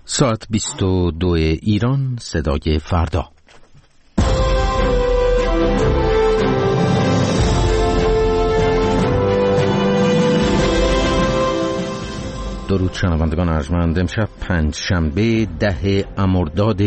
ساعت 22 ایران، صدای فردا. درود شنوندگان ارجمند. امشب پنجشنبه 10 مرداد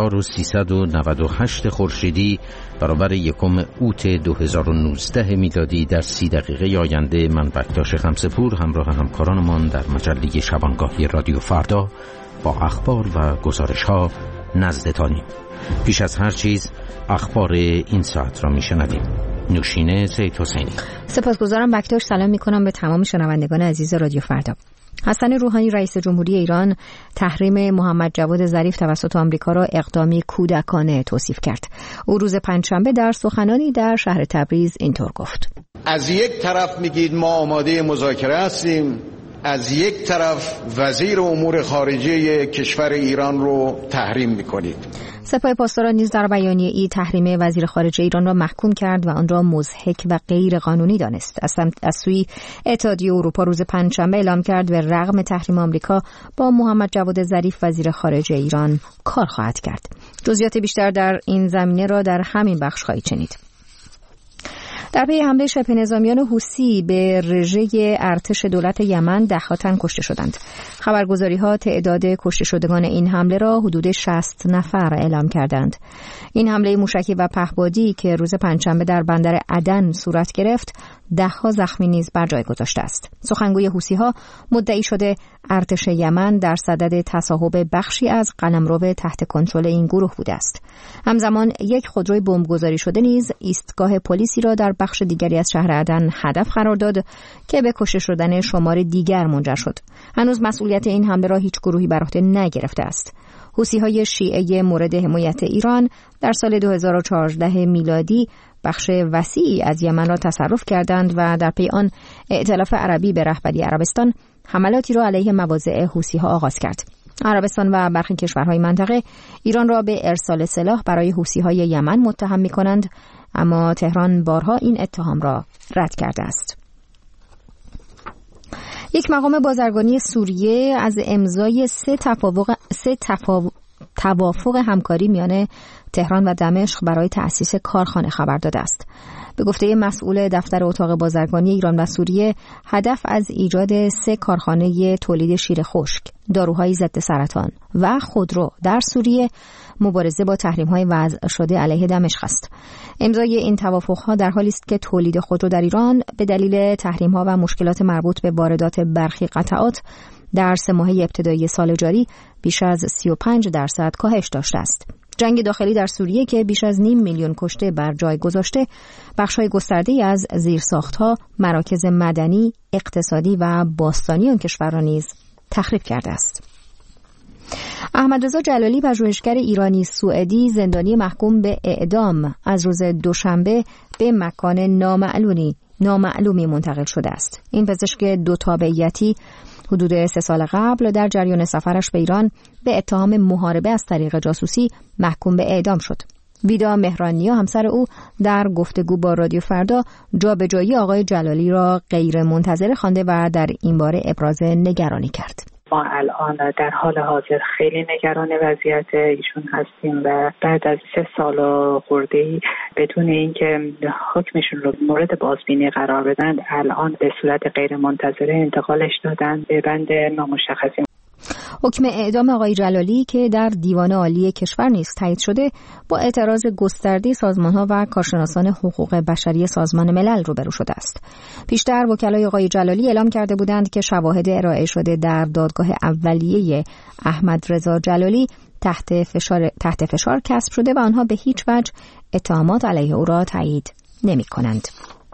1398 خورشیدی برابر 1 اوت 2019 میلادی در 30 دقیقه آینده من بکتاش خمسپور همراه همکارانمان در مجله شبانگاهی رادیو فردا با اخبار و گزارش ها نزدتانیم. پیش از هر چیز اخبار این ساعت را میشنویم. نوشین سید حسینی. سپاسگزارم بکتاش. سلام میکنم به تمام شنوندگان عزیز رادیو فردا. حسن روحانی رئیس جمهوری ایران تحریم محمد جواد ظریف توسط آمریکا را اقدامی کودکانه توصیف کرد. او روز پنجشنبه در سخنانی در شهر تبریز اینطور گفت: از یک طرف میگید ما آماده مذاکره هستیم، از یک طرف وزیر امور خارجه کشور ایران رو تحریم میکنید. سپاه پاسداران نیز در بیانیه‌ای تحریم وزیر خارجه ایران را محکوم کرد و آن را مضحک و غیر قانونی دانست. از سوی اتحادیه اروپا روز پنجشنبه اعلام کرد به رغم تحریم آمریکا با محمد جواد ظریف وزیر خارجه ایران کار خواهد کرد. جزئیات بیشتر در این زمینه را در همین بخش خواهید شنید. در پی حمله شبه نظامیان حوثی به رژه ارتش دولت یمن 10 تن کشته شدند. خبرگزاری‌ها تعداد کشته شدگان این حمله را حدود 60 نفر اعلام کردند. این حمله موشکی و پهپادی که روز پنجشنبه در بندر عدن صورت گرفت 10 زخمی نیز بر جای گذاشته است. سخنگوی حوثی‌ها مدعی شده ارتش یمن در صدد تصاحب بخشی از قلمرو تحت کنترل این گروه بوده است. همزمان یک خودروی بمبگذاری شده نیز ایستگاه پلیسی را در بخش دیگری از شهر عدن هدف قرار داد که به کشته شدن شمار دیگر منجر شد. هنوز مسئولیت این حمله را هیچ گروهی بر عهده نگرفته است. حوثی‌های شیعه مورد حمایت ایران در سال 2014 میلادی بخش وسیعی از یمن را تصرف کردند و در پی آن ائتلاف عربی به رهبری عربستان حملاتی را علیه مواضع حوثی‌ها آغاز کرد. عربستان و برخی کشورهای منطقه ایران را به ارسال سلاح برای حوثی‌های یمن متهم می‌کنند، اما تهران بارها این اتهام را رد کرده است. یک مقام بازرگانی سوریه از امضای سه توافق همکاری میان تهران و دمشق برای تأسیس کارخانه خبر داده است. به گفته مسئول دفتر اتاق بازرگانی ایران و سوریه، هدف از ایجاد 3 کارخانه تولید شیر خشک، داروهای ضد سرطان و خودرو در سوریه مبارزه با تحریم‌های وضع شده علیه دمشق است. امضای این توافق‌ها در حالی است که تولید خودرو در ایران به دلیل تحریم‌ها و مشکلات مربوط به واردات برخی قطعات در 3 ماهه ابتدایی سال جاری بیش از 35% کاهش داشته است. جنگ داخلی در سوریه که بیش از 500,000 کشته بر جای گذاشته، بخش‌های گسترده‌ای از زیرساخت‌ها، مراکز مدنی، اقتصادی و باستانی آن کشور را نیز تخریب کرده است. احمدرضا جلالی، پژوهشگر ایرانی سوئدی زندانی محکوم به اعدام، از روز دوشنبه به مکان نامعلومی منتقل شده است. این پزشک 2 تابعیتی حدود 3 سال قبل در جریان سفرش به ایران به اتهام محاربه از طریق جاسوسی محکوم به اعدام شد. ویدا مهرانیا، همسر او، در گفتگو با رادیو فردا جابجایی آقای جلالی را غیر منتظره خوانده و در این باره ابراز نگرانی کرد. ما الان در حال حاضر خیلی نگران وضعیت ایشون هستیم و بعد از 3 سال خورده‌ای بدون اینکه حکمشون رو مورد بازبینی قرار بدن، الان به صورت غیر منتظره انتقالش دادن به بند نامشخصی. حکم اعدام آقای جلالی که در دیوان عالی کشور نیز تایید شده، با اعتراض گسترده سازمان‌ها و کارشناسان حقوق بشری سازمان ملل روبرو شده است. پیشتر وکلای آقای جلالی اعلام کرده بودند که شواهد ارائه شده در دادگاه اولیه احمدرضا جلالی تحت فشار کسب شده و آنها به هیچ وجه اتهامات علیه او را تایید نمی‌کنند.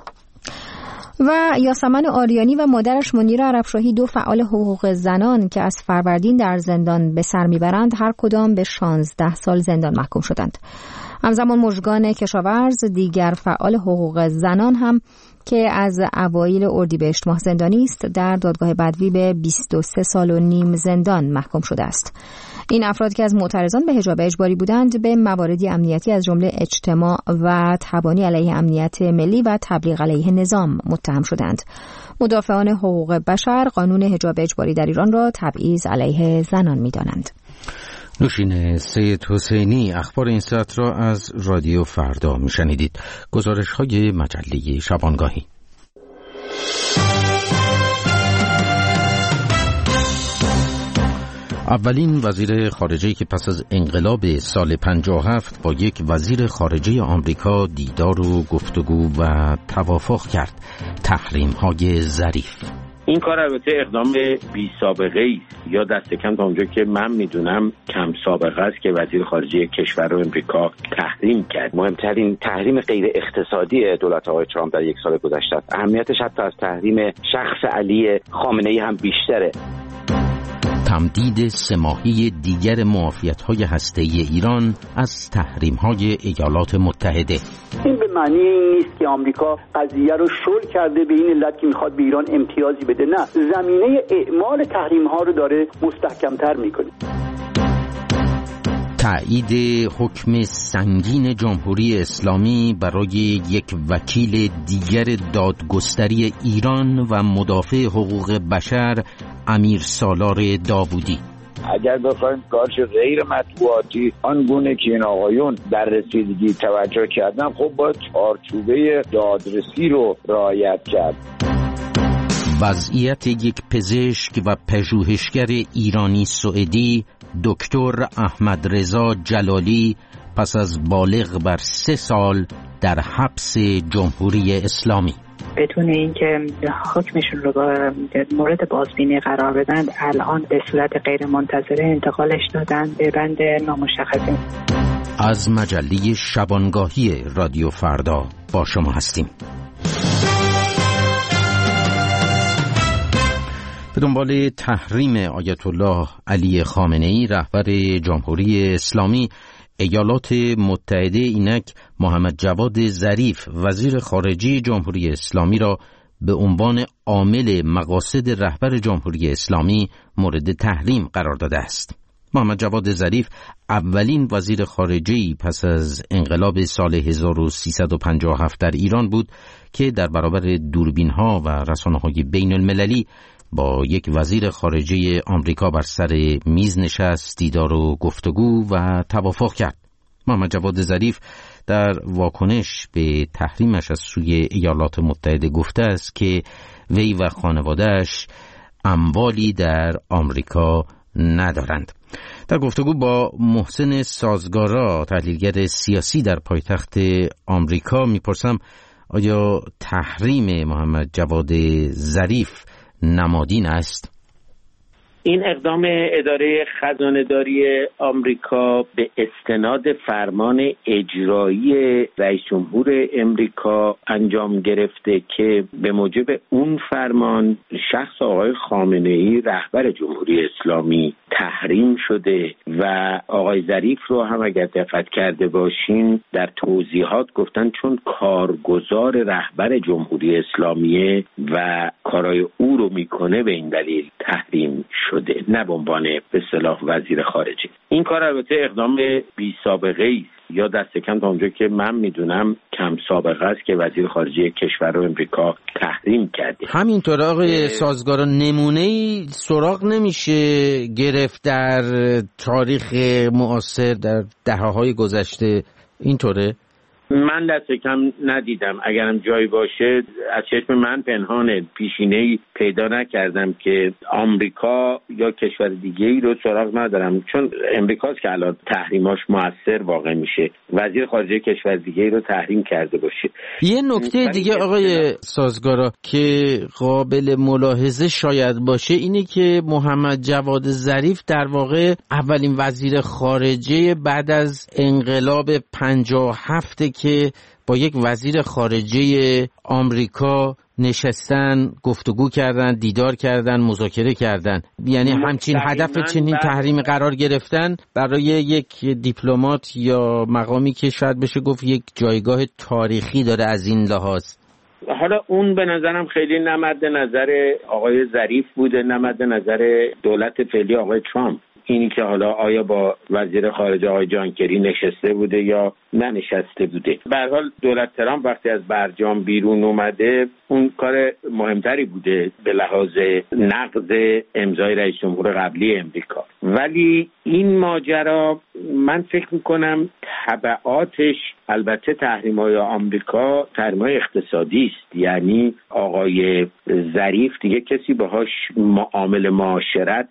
و یاسمن آریانی و مادرش منیر عربشاهی، 2 فعال حقوق زنان که از فروردین در زندان به سر میبرند، هر کدام به 16 سال زندان محکوم شدند. همزمان مژگان کشاورز، دیگر فعال حقوق زنان هم که از اوایل اردیبهشت ماه زندانی است، در دادگاه بدوی به 23 سال و نیم زندان محکوم شده است. این افراد که از معترضان به حجاب اجباری بودند به مواردی امنیتی از جمله اجتماع و تبانی علیه امنیت ملی و تبلیغ علیه نظام متهم شدند. مدافعان حقوق بشر قانون حجاب اجباری در ایران را تبعیض علیه زنان می‌دانند. نوشین سید حسینی اخبار این ساعت را از رادیو فردا میشنیدید. گزارش های مجله شبانگاهی. اولین وزیر خارجه که پس از انقلاب سال 57 با یک وزیر خارجه آمریکا دیدار و گفتگو و توافق کرد. تحریم‌های ظریف. این کار البته اقدام بی سابقه است، یا دست کم تا اونجا که من میدونم کم سابقه است که وزیر خارجه کشور رو امریکا تحریم کرد. مهمترین تحریم غیر اقتصادی دولت آقای ترامپ در یک سال گذشته است. اهمیتش حتی از تحریم شخص علی خامنه‌ای هم بیشتره. تمدید 3 ماهه دیگر معافیت‌های هسته‌ای ایران از تحریم‌های ایالات متحده. این به معنی این نیست که آمریکا قضیه رو شل کرده به این علت که میخواد به ایران امتیازی بده. نه، زمینه اعمال تحریم‌ها رو داره مستحکم‌تر میکنه. تایید حکم سنگین جمهوری اسلامی برای یک وکیل دیگر دادگستری ایران و مدافع حقوق بشر امیر سالار داوودی. اگر بخوایم کارش غیر مطبوعاتی آنگونه که این آقایون در رسیدگی توجه کردن، خب باید چارچوبه دادرسی رو رعایت کرد. وضعیت یک پزشک و پژوهشگر ایرانی سوئدی دکتر احمد رضا جلالی پس از بالغ بر 3 سال در حبس جمهوری اسلامی. بدون اینکه حکمشون رو مورد بازبینی قرار بدن، الان به صورت غیر منتظره انتقالش دادن به بند نامشخصی. از مجله شبانگاهی رادیو فردا با شما هستیم. به دنبال تحریم آیت الله علی خامنه‌ای رهبر جمهوری اسلامی، ایالات متحده اینک محمد جواد ظریف وزیر خارجه جمهوری اسلامی را به عنوان عامل مقاصد رهبر جمهوری اسلامی مورد تحریم قرار داده است. محمد جواد ظریف اولین وزیر خارجه‌ای پس از انقلاب سال 1357 در ایران بود که در برابر دوربین‌ها و رسانه‌های بین‌المللی با یک وزیر خارجه آمریکا بر سر میز نشست، دیدار و گفتگو و توافق کرد. محمد جواد ظریف در واکنش به تحریمش از سوی ایالات متحده گفته است که وی و خانواده‌اش اموالی در آمریکا ندارند. در گفتگو با محسن سازگارا، تحلیلگر سیاسی در پایتخت آمریکا، میپرسم آیا تحریم محمد جواد ظریف نمادین است؟ این اقدام اداره خزانه‌داری آمریکا به استناد فرمان اجرایی رئیس جمهور امریکا انجام گرفته که به موجب اون فرمان شخص آقای خامنه‌ای رهبر جمهوری اسلامی تحریم شده و آقای ظریف رو هم اگر دقت کرده باشین در توضیحات گفتن چون کارگزار رهبر جمهوری اسلامیه و کارای او رو میکنه به این دلیل تحریم شده، نه به عنوان به اصطلاح وزیر خارجه. این کار البته اقدام بی سابقه است، یا دست کم تا اونجا که من میدونم کم سابقه است که وزیر خارجه کشور رو امریکا تحریم کرده. همینطور آقای سازگارا، نمونه‌ای سراغ نمیشه گرفت در تاریخ معاصر در دهه‌های گذشته؟ اینطوره؟ من دست کم ندیدم. اگرم جایی باشه از چشم من پنهانه، پیشینه‌ای پیدا نکردم که آمریکا یا کشور دیگه‌ای رو سراغ ندارم، چون امریکاست که الان تحریماش مؤثر واقع میشه، وزیر خارجه کشور دیگه‌ای رو تحریم کرده باشه. یه نکته دیگه آقای سازگارا که قابل ملاحظه شاید باشه اینه که محمد جواد ظریف در واقع اولین وزیر خارجه بعد از انقلاب 57 که با یک وزیر خارجه آمریکا نشستن، گفتگو کردن، دیدار کردن، مذاکره کردن. یعنی همچین هدف چنین تحریم قرار گرفتن برای یک دیپلمات یا مقامی که شاید بشه گفت یک جایگاه تاریخی داره از این لحاظ. حالا اون به نظرم خیلی نه مد نظر آقای ظریف بوده، نه مد نظر دولت فعلی آقای ترامپ. اینی که حالا آیا با وزیر خارجه آقای جان کری نشسته بوده یا ننشسته بوده. به هر حال دولت ترامپ وقتی از برجام بیرون اومده اون کار مهمتری بوده به لحاظ نقض امضای رئیس جمهور قبلی امریکا، ولی این ماجرا من فکر میکنم تبعاتش البته تحریم‌های آمریکا تحریم‌های اقتصادی است. یعنی آقای ظریف دیگه کسی باهاش معاشرت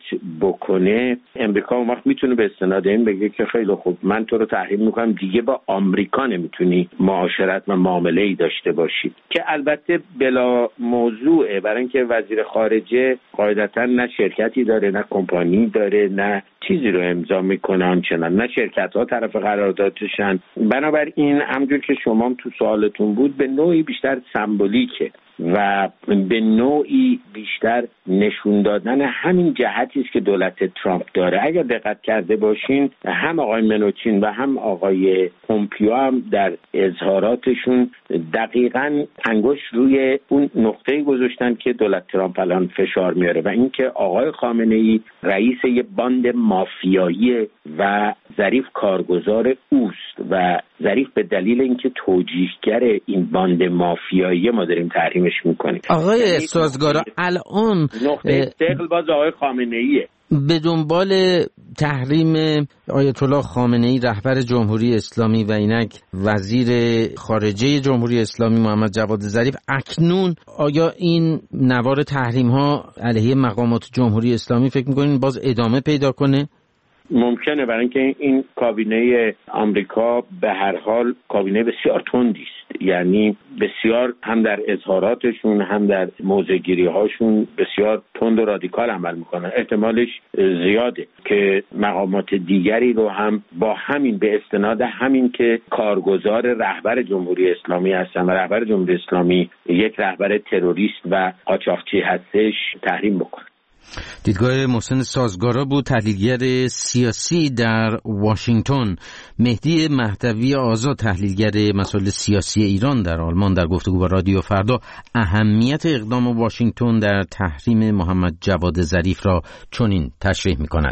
بکنه، امریکا اون وقت میتونه به استناد این بگه که خیلی خوب من تو رو تحریم میکنم، دیگه با آمریکا نمیتونی معاشرت و معامله‌ای داشته باشی، که البته بلا موضوعه، برای اینکه وزیر خارجه قاعدتاً نه شرکتی داره نه کمپانی داره نه چیزی رو امضا میکنن، چنان نه شرکت‌ها طرف قراردادشن. بنابراین همونجور که شما تو سوالتون بود به نوعی بیشتر سمبولیکه و به نوعی بیشتر نشون دادن همین جهتی است که دولت ترامپ داره. اگر دقت کرده باشین هم آقای منوچین و هم آقای پومپیو هم در اظهاراتشون دقیقاً انگشت روی اون نقطه‌ای گذاشتن که دولت ترامپ الان فشار میاره و اینکه آقای خامنه‌ای رئیس یه باند مافیایی و ظریف کارگزار اوست و ظریف به دلیل اینکه توجیهگر این باند مافیایی ما داریم تحریمش میکنیم. آقای سازگارا الان نقطه استقل باز آقای خامنه‌ایه. به دنبال تحریم آیت الله خامنه‌ای رهبر جمهوری اسلامی و اینک وزیر خارجه جمهوری اسلامی محمد جواد ظریف، اکنون آیا این نوار تحریم ها علیه مقامات جمهوری اسلامی فکر می‌کنین باز ادامه پیدا کنه؟ ممکنه، برای اینکه این کابینه آمریکا به هر حال کابینه بسیار تندی است، یعنی بسیار هم در اظهاراتشون هم در موضع‌گیری هاشون بسیار تند و رادیکال عمل میکنن. احتمالش زیاده که مقامات دیگری رو هم با همین به استناد همین که کارگزار رهبر جمهوری اسلامی هستن و رهبر جمهوری اسلامی یک رهبر تروریست و قاچاقچی هستش تحریم بکنن. دیدگاه محسن سازگارا بود، تحلیلگر سیاسی در واشنگتن. مهدی مهدوی آزاد، تحلیلگر مسائل سیاسی ایران در آلمان، در گفتگو با رادیو فردا اهمیت اقدام واشنگتن در تحریم محمد جواد ظریف را چنین تشریح می‌کند.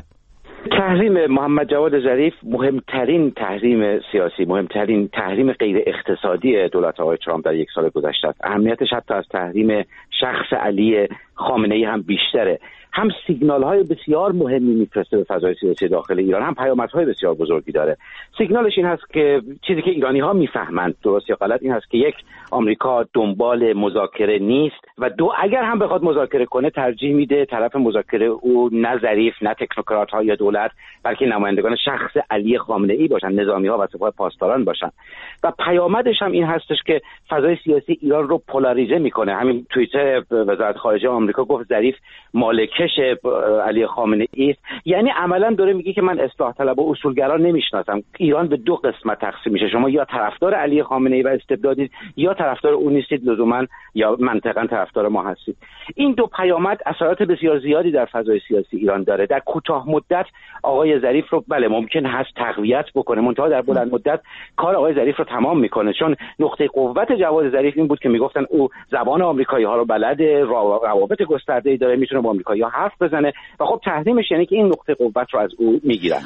تحریم محمد جواد ظریف مهمترین تحریم سیاسی، مهمترین تحریم غیر اقتصادی دولت آقای ترامپ در یک سال گذشته است. اهمیتش حتی از تحریم شخص علی خامنه‌ای هم بیشتره. هم سیگنال‌های بسیار مهمی میفرسته به فضای سیاسی داخل ایران، هم پیامدهای بسیار بزرگی داره. سیگنالش این هست که چیزی که ایرانی‌ها میفهمند، درست یا غلط، این هست که یک، آمریکا دنبال مذاکره نیست و دو، اگر هم بخواد مذاکره کنه ترجیح میده طرف مذاکره او نه ظریف نه تکنوکرات‌ها یا دولت، بلکه نمایندگان شخص علی خامنه‌ای باشن، نظامی‌ها و سپاه پاسداران باشن. و پیامدش هم این هستش که فضای سیاسی ایران رو پولاریزه میکنه. همین توییتر وزارت خارجه آمریکا گفت ظریف مالکش علی خامنه‌ای است، یعنی عملا داره میگه که من اصلاح طلب و اصولگرا نمیشناسم. ایران به دو قسمت تقسیم میشه، شما یا طرفدار علی خامنه‌ای و استبدادید یا طرفدار اون نیستید لزوما یا منطقاً طرفدار ما هستید. این دو پیامد اثرات بسیار زیادی در فضای سیاسی ایران داره. در کوتاه مدت آقای ظریف رو بله ممکن هست تقویت بکنه، منتها در بلند مدت کار آقای ظریف رو تمام میکنه، چون نقطه قوت جواد ظریف این بود که میگفتن او زبان آمریکایی‌ها رو بلده، روابط گسترده‌ای داره، میتونه با آمریکایی‌ها حرف بزنه و خب تحریمش یعنی که این نقطه قوت رو از او میگیرن.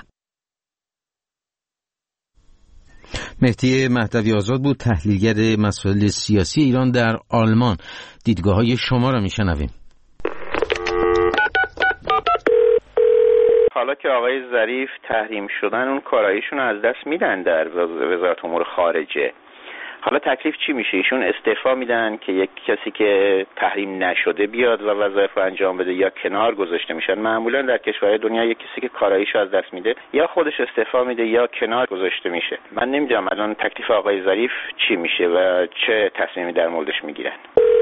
مهدی مهدوی آزاد بود، تحلیلگر مسائل سیاسی ایران در آلمان. دیدگاه‌های شما را میشنویم. حالا که آقای ظریف تحریم شدن، اون کاراییشون از دست میدن در وزارت امور خارجه. حالا تکلیف چی میشه؟ ایشون استعفا میدن که یک کسی که تحریم نشده بیاد و وظایف رو انجام بده، یا کنار گذاشته میشن؟ معمولا در کشورهای دنیا یک کسی که کاراییشو از دست میده یا خودش استعفا میده یا کنار گذاشته میشه. من نمیدونم الان تکلیف آقای ظریف چی میشه و چه تصمیمی در موردش میگیرن.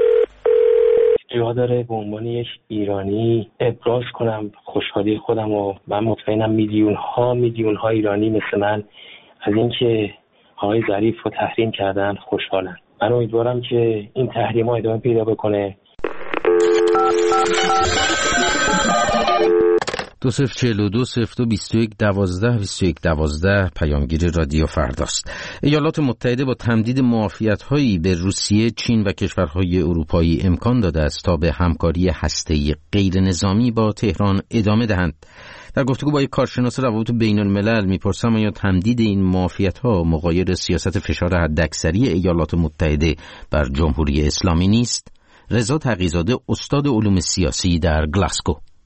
جا داره به عنوان یک ایرانی ابراز کنم خوشحالی خودم و من مطمئنم میلیون ها ایرانی مثل من از اینکه آقای ظریف رو تحریم کردن خوشحالن. من امیدوارم که این تحریم ها ادامه پیدا بکنه. 2042-02-21-12 پیامگیر رادیو فرداست. ایالات متحده با تمدید معافیت‌هایی به روسیه، چین و کشورهای اروپایی امکان داده است تا به همکاری هسته‌ای غیر نظامی با تهران ادامه دهند. در گفتگو با یک کارشناس روابط بین الملل میپرسم آیا تمدید این معافیت‌ها مغایر سیاست فشار حداکثری ایالات متحده بر جمهوری اسلامی نیست؟ رضا تقی‌زاده، استاد علوم سیاسی در گلاسگو.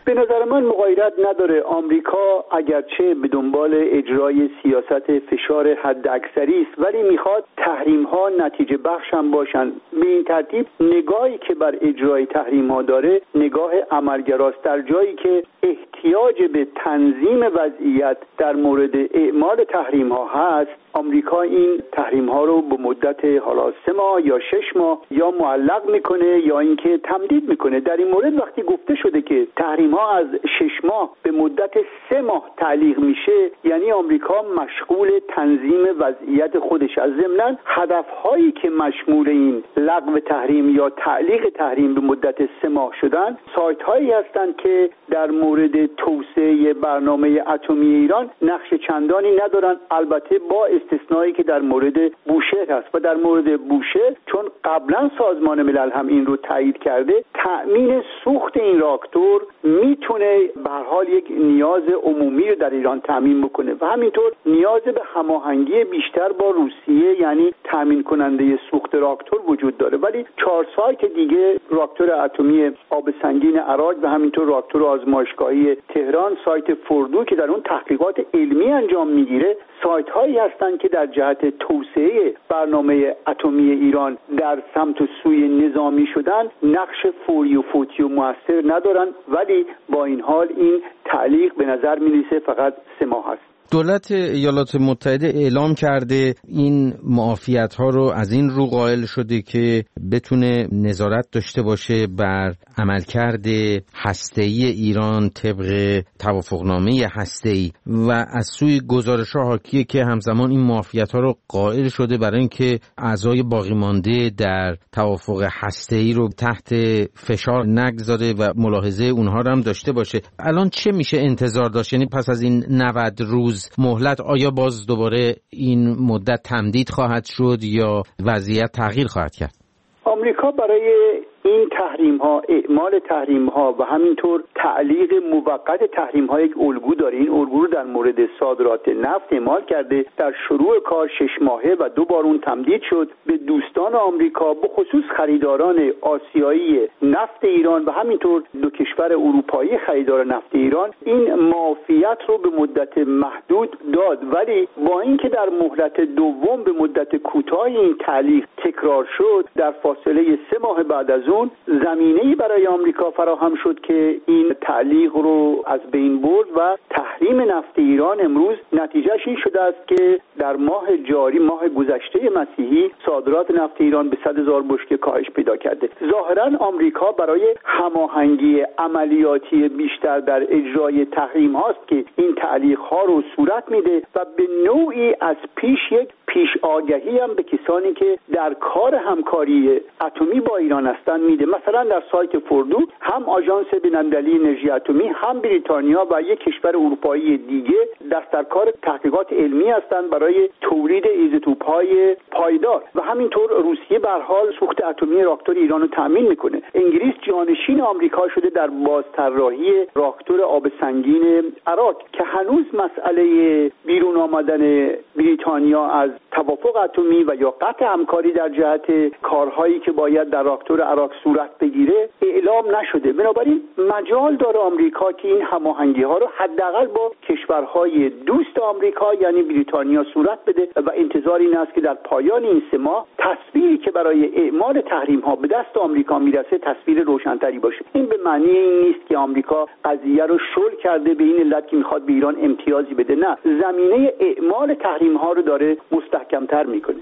به نظر من مغایرت نداره. آمریکا اگرچه به دنبال اجرای سیاست فشار حد اکثری است، ولی میخواد تحریم ها نتیجه بخش هم باشن. به این ترتیب نگاهی که بر اجرای تحریم ها داره نگاه عملگراست. در جایی که احتیاج به تنظیم وضعیت در مورد اعمال تحریم ها هست، آمریکا این تحریم ها رو به مدت حالا 3 ماه یا 6 ماه یا معلق میکنه یا اینکه تمدید میکنه. در این مورد وقتی گفته شده که تحریم ها از 6 ماه به مدت 3 ماه تعلیق میشه، یعنی آمریکا مشغول تنظیم وضعیت خودش است. ضمناً هدف هایی که مشمول این لغو تحریم یا تعلیق تحریم به مدت 3 ماه شدن، سایت هایی هستند که در مورد توسعه برنامه اتمی ایران نقش چندانی ندارن، البته با استثنایی که در مورد بوشهر هست. و در مورد بوشهر چون قبلا سازمان ملل هم این رو تایید کرده، تأمین سوخت این راکتور میتونه به هر حال یک نیاز عمومی رو در ایران تأمین بکنه و همینطور نیاز به هماهنگی بیشتر با روسیه یعنی تأمین کننده سوخت راکتور وجود داره. ولی 4 سایت دیگه، راکتور اتمی آب سنگین عراق و همینطور راکتور آزمایشگاهی تهران، سایت فردو که در اون تحقیقات علمی انجام میگیره، سایت هایی هستند که در جهت توسعه برنامه اتمی ایران در سمت و سوی نظامی شدن نقش فوری و فوتی و مؤثر ندارن، ولی با این حال این تعلیق به نظر می‌رسه فقط 3 ماه است. دولت ایالات متحده اعلام کرده این معافیت‌ها رو از این رو قائل شده که بتونه نظارت داشته باشه بر عملکرد هسته‌ای ایران طبق توافقنامه هسته‌ای و از سوی گزارش‌ها حاکیه که همزمان این معافیت‌ها رو قائل شده برای اینکه اعضای باقی مانده در توافق هسته‌ای رو تحت فشار نگذاره و ملاحظه اونها رو هم داشته باشه. الان چه میشه انتظار داشت؟ یعنی پس از این 90 روز مهلت آیا باز دوباره این مدت تمدید خواهد شد یا وضعیت تغییر خواهد کرد؟ آمریکا برای این تحریم ها، اعمال تحریم ها و همینطور تعلیق موقت تحریم ها یک الگو داره. این الگو رو در مورد صادرات نفت اعمال کرده. در شروع کار 6 ماهه و 2 بار اون تمدید شد. به دوستان آمریکا به خصوص خریداران آسیایی نفت ایران و همینطور 2 کشور اروپایی خریدار نفت ایران این معافیت رو به مدت محدود داد، ولی با اینکه در مهلت دوم به مدت کوتاهی این تعلیق تکرار شد، در فاصله 3 ماه بعد از اون زمینه‌ای برای آمریکا فراهم شد که این تعلیق رو از بین برد و تحریم نفت ایران امروز نتیجهش این شده است که در ماه جاری، ماه گذشته مسیحی، صادرات نفت ایران به 100,000 بشکه کاهش پیدا کرده. ظاهراً آمریکا برای هماهنگی عملیاتی بیشتر در اجرای تحریم هاست که این تعلیق ها رو صورت میده و به نوعی از پیش یک پیش آگهی هم به کسانی که در کار همکاری اتمی با ایران هستند میده. مثلا در سایت فردو هم آژانس بین‌المللی انرژی اتمی، هم بریتانیا و یک کشور اروپایی دیگه دست در کار تحقیقات علمی هستند برای تولید ایزوتوپ‌های پایدار و همینطور روسیه به هر حال سوخت اتمی راکتور ایران رو تامین میکنه. انگلیس جانشین آمریکا شده در بازطراحی راکتور آب سنگین عراق که هنوز مسئله بیرون آمدن بریتانیا از توافق اتمی و یا قطع همکاری در جهت کارهایی که باید در راکتور عراق صورت بگیره اعلام نشده. بنابراین مجال داره آمریکا که این هماهنگی ها رو حداقل با کشورهای دوست آمریکا یعنی بریتانیا صورت بده و انتظار این است که در پایان این 3 ماه تصویری که برای اعمال تحریم ها به دست آمریکا میرسه تصویر روشنتری باشه. این به معنی این نیست که آمریکا قضیه رو شل کرده به این علت که میخواد به ایران امتیازی بده. نه، زمینه اعمال تحریم ها رو داره مستحکم‌تر میکنه.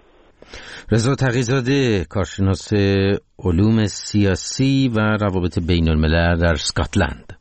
رضا تقی‌زاده، کارشناس علوم سیاسی و روابط بین الملل در اسکاتلند.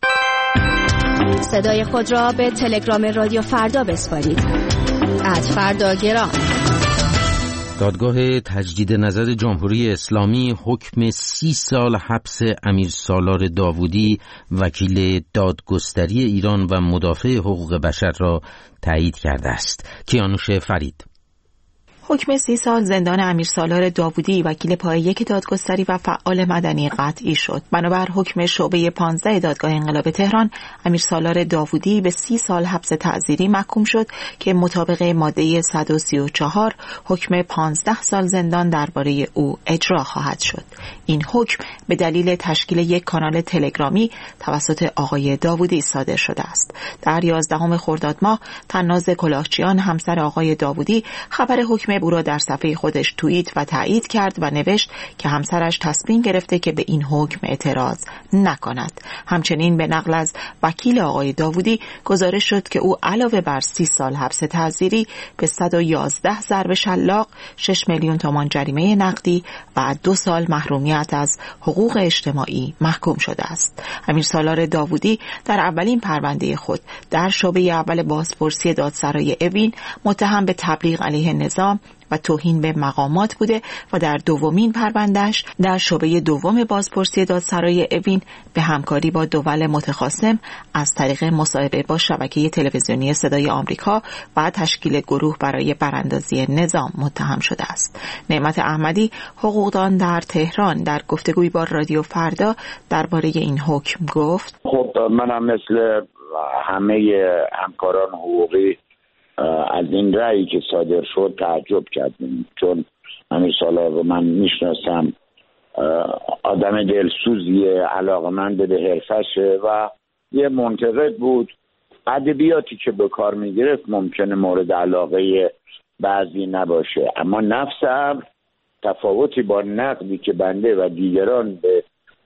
صدای خود را به تلگرام رادیو فردا بسپارید. @فرداگرام. دادگاه تجدید نظر جمهوری اسلامی حکم 30 سال حبس امیر سالار داوودی وکیل دادگستری ایران و مدافع حقوق بشر را تایید کرده است. کیانوش فرید. حکم 30 سال زندان امیرسالار داوودی وکیل پایه 1 دادگستری و فعال مدنی قطعی شد. بنابر حکم شعبه 15 دادگاه انقلاب تهران، امیرسالار داوودی به 30 سال حبس تعزیری محکوم شد که مطابق ماده 134 حکم 15 سال زندان درباره او اجرا خواهد شد. این حکم به دلیل تشکیل یک کانال تلگرامی توسط آقای داوودی صادر شده است. در 11 خرداد ماه طناز کلاهچیان همسر آقای داوودی خبر حکم او را در صفحه خودش توییت و تایید کرد و نوشت که همسرش تصمیم گرفته که به این حکم اعتراض نکند. همچنین به نقل از وکیل آقای داوودی گزارش شد که او علاوه بر 30 سال حبس تعزیری به 111 ضرب شلاق، 6 میلیون تومان جریمه نقدی و 2 سال محرومیت از حقوق اجتماعی محکوم شده است. امیرسالار داوودی در اولین پرونده خود در شعبه اول بازپرسی دادسرای اوین متهم به تبلیغ علیه نظام و توهین به مقامات بوده و در دومین پروندهش در شعبه دوم بازپرسی دادسرای اوین به همکاری با دول متخاصم از طریق مصاحبه با شبکه تلویزیونی صدای آمریکا و تشکیل گروه برای براندازی نظام متهم شده است. نعمت احمدی، حقوقدان در تهران، در گفتگویی با رادیو فردا درباره این حکم گفت: خب منم مثل همه همکاران حقوقی از این رأیی که صادر شد تعجب کردیم، چون امیرسالار رو من میشناسم، آدم دلسوزیه، علاقه‌مند به حرفشه و یه منتقد بود. ادبیاتی که به کار میگرفت ممکنه مورد علاقه بعضی نباشه، اما نفس امر تفاوتی با نقدی که بنده و دیگران به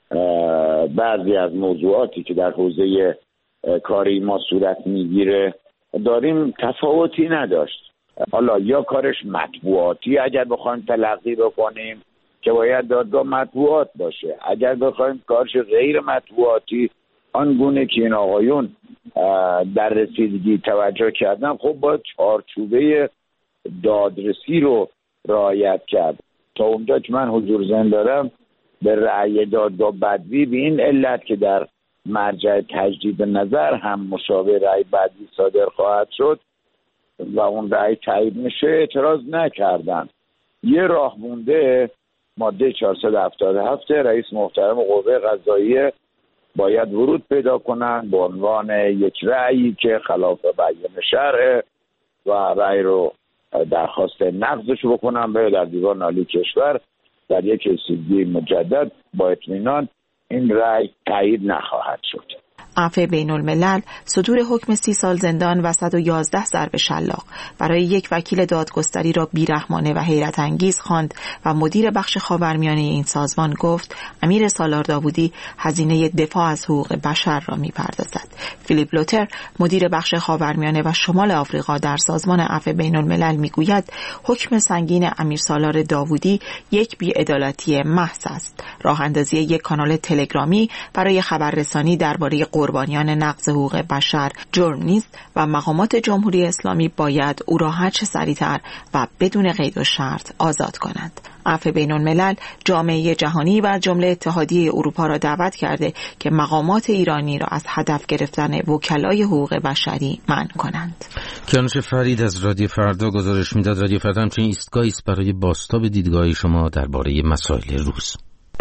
بعضی از موضوعاتی که در حوزه کاری ما صورت میگیره داریم تفاوتی نداشت. حالا یا کارش مطبوعاتی اگر بخوایم تلقی بکنیم که باید دادگاه مطبوعات باشه، اگر بخوایم کارش غیر مطبوعاتی آنگونه که این آقایون در رسیدگی توجه کردن، خب باید چارچوبه دادرسی رو رعایت کرد. تا اونجا که من حضور ذهن دارم به رأی دادگاه بدوی به این علت که در مرجع تجدید نظر هم مشابه رأی بعدی صادر خواهد شد و اون رأی تایید میشه اعتراض نکردن. یه راه مونده، ماده 477 رئیس محترم قوه قضاییه باید ورود پیدا کنن به عنوان یک رأیی که خلاف بیان شرع و رأی رو درخواست نقضش بکنن به در دیوان عالی کشور در یک رسیدگی مجدد با اطمینان این رأی تایید نخواهد شد. عفو بین الملل صدور حکم 30 سال زندان و 111 ضرب شلاق برای یک وکیل دادگستری را بیرحمانه و حیرت انگیز خواند و مدیر بخش خاورمیانه این سازمان گفت امیرسالار داوودی هزینه دفاع از حقوق بشر را می‌پردازد. فیلیپ لوتر مدیر بخش خاورمیانه و شمال آفریقا در سازمان عفو بین الملل میگوید حکم سنگین امیرسالار داوودی یک بی‌عدالتی محض است. راه اندازی یک کانال تلگرامی برای خبررسانی درباره قربانیان نقض حقوق بشر جرم نیست و مقامات جمهوری اسلامی باید او را هرچه سریعتر و بدون قید و شرط آزاد کنند. عفو بین الملل جامعه جهانی و جمله اتحادیه اروپا را دعوت کرده که مقامات ایرانی را از هدف گرفتن وکلای حقوق بشری منع کنند. کیانوش فرید از رادیو فردا گزارش میداد. رادیو فردا همچنین ایستگاهی است برای بازتاب دیدگاه شما درباره مسائل روز.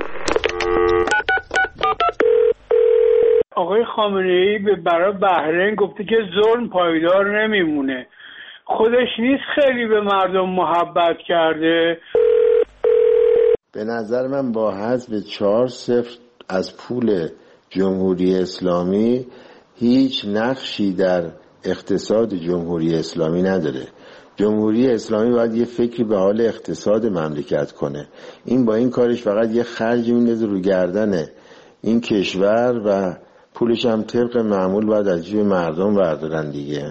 آقای خامنه‌ای برای بحرین گفته که ظلم پایدار نمیمونه. خودش نیست خیلی به مردم محبت کرده. به نظر من با حذف 4-0 از پول جمهوری اسلامی هیچ نقشی در اقتصاد جمهوری اسلامی نداره. جمهوری اسلامی باید یه فکری به حال اقتصاد مملکت کنه. این با این کارش فقط یه خرج میندازه رو گردن این کشور و پولش هم طبق معمول باید از جیب مردم بردارن دیگه.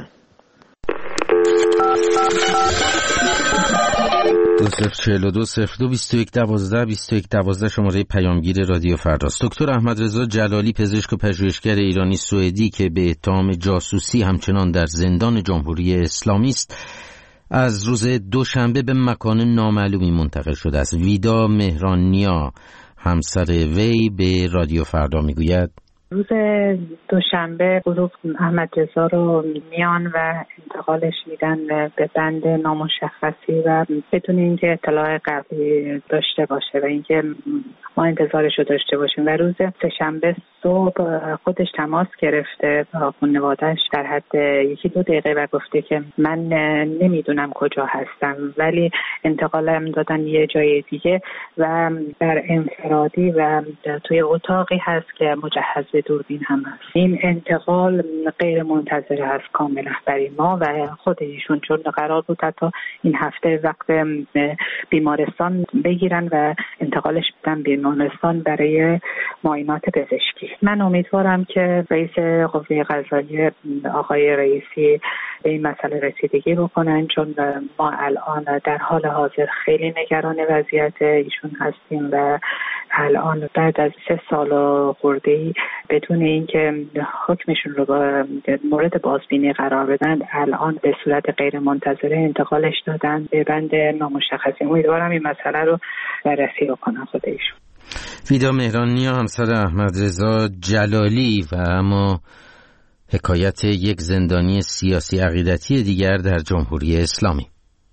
2042-02-2112 شماره پیامگیر رادیو فرداست. دکتر احمدرضا جلالی پزشک و پژوهشگر ایرانی سوئدی که به اتهام جاسوسی همچنان در زندان جمهوری اسلامی است، از روز دوشنبه به مکان نامعلومی منتقل شده است. ویدا مهرانیا همسر وی به رادیو فردا میگوید روز دوشنبه گروه احمد رضا رو میان و انتقالش میدن به بند نامشخصی و بدون اینکه اطلاع قبلی داشته باشه و اینکه ما انتظارش رو داشته باشیم. و روز سه‌شنبه صبح خودش تماس گرفته با خانواده‌اش در حد 1-2 دقیقه و گفته که من نمیدونم کجا هستم، ولی انتقالم دادن یه جای دیگه و در انفرادی و توی اتاقی هست که مجهز به دوربین هم هست. این انتقال غیر منتظره هست کاملا برای ما و خود ایشون، چون قرار بود حتی این هفته وقت بیمارستان بگیرن و انتقالش بدن بیمارستان برای معاینات پزشکی. من امیدوارم که رئیس قوه قضاییه آقای رئیسی به این مسئله رسیدگی بکنن، چون ما الان در حال حاضر خیلی نگران وضعیت ایشون هستیم و الان بعد از 3 سال خورده‌ای بدون اینکه حکمشون رو مورد بازبینی قرار بدن، الان به صورت غیر منتظره انتقالش دادن به بند نامشخصی. امیدوارم این مسئله رو بررسی بکنن خود ایشون. ویدا مهرانیا همسر احمد رضا جلالی و اما حکایت یک زندانی سیاسی عقیدتی دیگر در جمهوری اسلامی.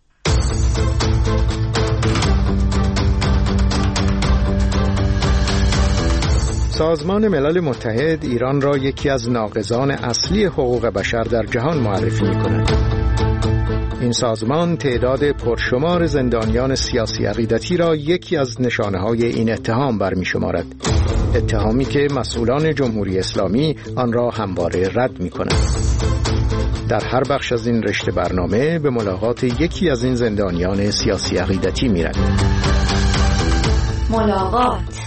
سازمان ملل متحد ایران را یکی از ناقضان اصلی حقوق بشر در جهان معرفی می‌کند. این سازمان تعداد پرشمار زندانیان سیاسی عقیدتی را یکی از نشانه‌های این اتهام برمی‌شمارد. اتهامی که مسئولان جمهوری اسلامی آن را همواره رد می‌کنند. در هر بخش از این رشته برنامه به ملاقات یکی از این زندانیان سیاسی عقیدتی می‌رویم. ملاقات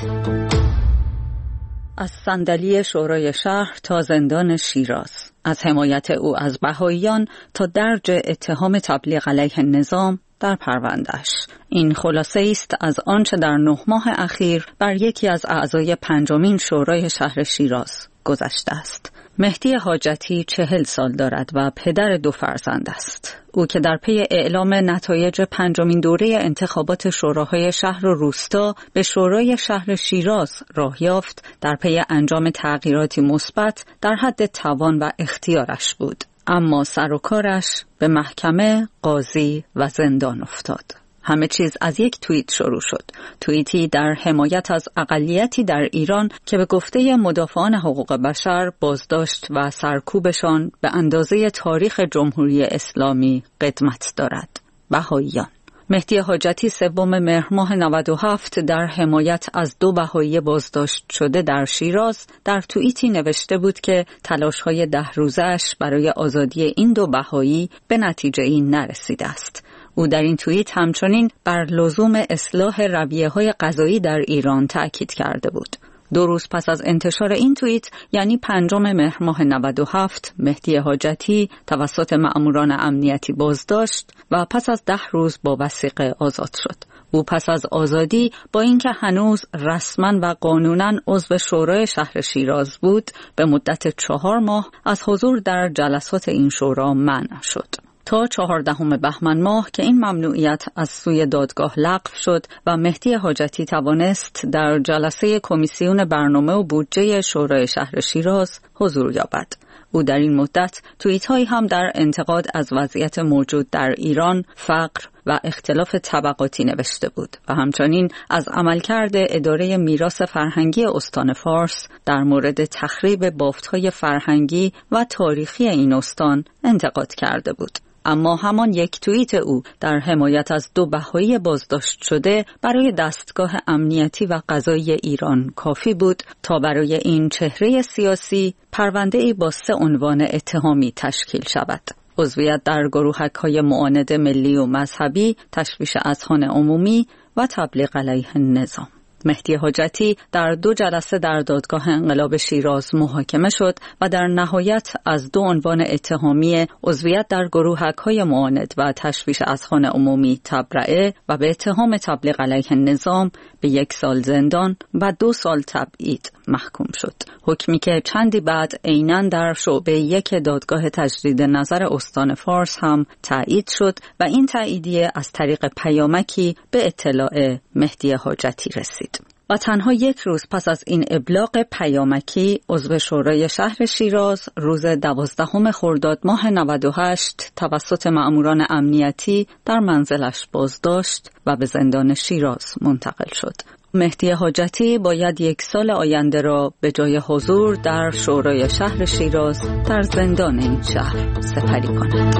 از صندلی شورای شهر تا زندان شیراز، از حمایت او از بهائیان تا درج اتهام تبلیغ علیه نظام در پرونده‌اش. این خلاصه است از آنچه در 9 ماه اخیر بر یکی از اعضای 5مین شورای شهر شیراز گذشته است. مهدی حاجتی 40 سال دارد و پدر 2 فرزند است. او که در پی اعلام نتایج 5مین دوره انتخابات شوراهای شهر و روستا به شورای شهر شیراز راه یافت، در پی انجام تغییراتی مثبت در حد توان و اختیارش بود. اما سر و کارش به محکمه، قاضی و زندان افتاد. همه چیز از یک توییت شروع شد. توییتی در حمایت از اقلیتی در ایران که به گفته مدافعان حقوق بشر بازداشت و سرکوبشان به اندازه تاریخ جمهوری اسلامی قدمت دارد: بهائیان. مهدی حاجتی 3 مهر ماه 97 در حمایت از 2 بهایی بازداشت شده در شیراز در توییتی نوشته بود که تلاش‌های 10 روزه‌اش برای آزادی این 2 بهایی به نتیجه‌ای نرسیده است. او در این توییت همچنین بر لزوم اصلاح رویه‌های قضایی در ایران تأکید کرده بود. 2 روز پس از انتشار این توییت، یعنی 5 مهر ماه 97، مهدی حاجتی توسط مأموران امنیتی بازداشت و پس از 10 روز با وثیقه آزاد شد. او پس از آزادی با اینکه هنوز رسما و قانونا عضو شورای شهر شیراز بود، به مدت 4 ماه از حضور در جلسات این شورا منع شد. تا 14 بهمن ماه که این ممنوعیت از سوی دادگاه لغو شد و مهدی حاجتی توانست در جلسه کمیسیون برنامه و بودجه شورای شهر شیراز حضور یابد. او در این مدت توییت‌هایی هم در انتقاد از وضعیت موجود در ایران، فقر و اختلاف طبقاتی نوشته بود و همچنین از عملکرد اداره میراث فرهنگی استان فارس در مورد تخریب بافت‌های فرهنگی و تاریخی این استان انتقاد کرده بود. اما همان یک توییت او در حمایت از 2 بهایی بازداشت شده برای دستگاه امنیتی و قضایی ایران کافی بود تا برای این چهره سیاسی پرونده‌ای با 3 عنوان اتهامی تشکیل شود: عضویت در گروهک‌های معاند ملی و مذهبی، تشویش اذهان عمومی و تبلیغ علیه نظام. مهدی حاجتی در 2 جلسه در دادگاه انقلاب شیراز محاکمه شد و در نهایت از 2 عنوان اتهامی عضویت در گروهک‌های معاند و تشویش اذهان عمومی تبرئه و به اتهام تبلیغ علیه نظام به 1 سال زندان و 2 سال تبعید محکوم شد. حکمی که چندی بعد عیناً در شعبه 1 دادگاه تجدید نظر استان فارس هم تایید شد و این تاییدیه از طریق پیامکی به اطلاع مهدی حاجتی رسید. و تنها یک روز پس از این ابلاغ پیامکی، عضو شورای شهر شیراز روز 12 خرداد ماه 98 توسط مأموران امنیتی در منزلش بازداشت و به زندان شیراز منتقل شد. مهدی حاجتی باید 1 سال آینده را به جای حضور در شورای شهر شیراز در زندان این شهر سپری کند.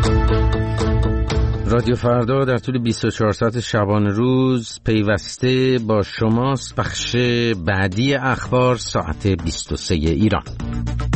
رادیو فردا در طول 24 ساعت شبانه روز پیوسته با شماست. بخش بعدی اخبار ساعت 23 ایران.